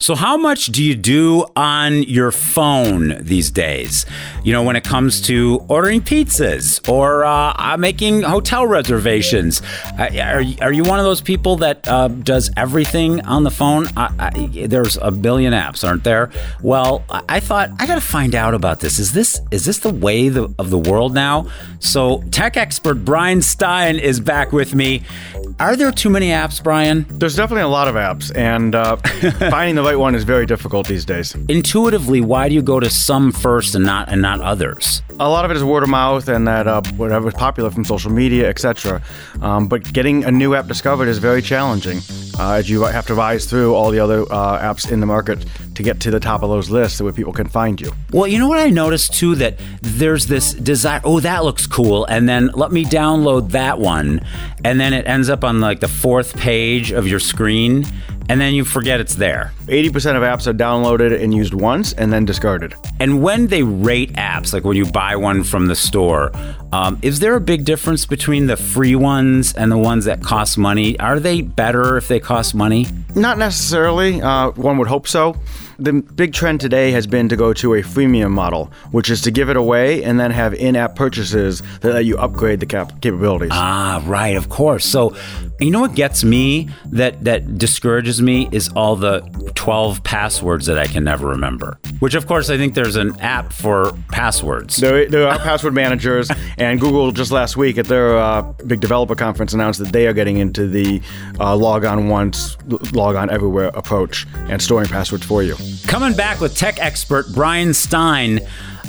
So how much do you do on your phone these days? You know, when it comes to ordering pizzas or making hotel reservations. Are you one of those people that does everything on the phone? There's a billion apps, aren't there? Well, I thought I got to find out about this. Is this the way of the world now? So tech expert Brian Stein is back with me. Are there too many apps, Brian? There's definitely a lot of apps, and finding the right one is very difficult these days. Intuitively, why do you go to some first and not others? A lot of it is word of mouth and that whatever's popular from social media, etc. But getting a new app discovered is very challenging, as you have to rise through all the other apps in the market to get to the top of those lists where people can find you. Well, you know what I noticed too? That there's this desire, oh, that looks cool, and then let me download that one, and then it ends up on like the fourth page of your screen, and then you forget it's there. 80% of apps are downloaded and used once and then discarded. And when they rate apps, like when you buy one from the store, is there a big difference between the free ones and the ones that cost money? Are they better if they cost money? Not necessarily. One would hope so. The big trend today has been to go to a freemium model, which is to give it away and then have in-app purchases that let you upgrade the capabilities. Ah, right, of course. So, you know what gets me, that discourages me, is all the 12 passwords that I can never remember. Which, of course, I think there's an app for passwords. There are password managers, and Google just last week at their big developer conference announced that they are getting into the log on once, log on everywhere approach and storing passwords for you. Coming back with tech expert Brian Stein.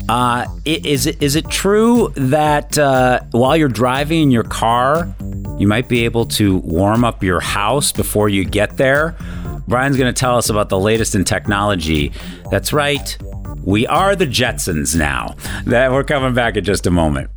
Is it true that while you're driving in your car, you might be able to warm up your house before you get there? Brian's going to tell us about the latest in technology. That's right. We are the Jetsons now. We're coming back in just a moment.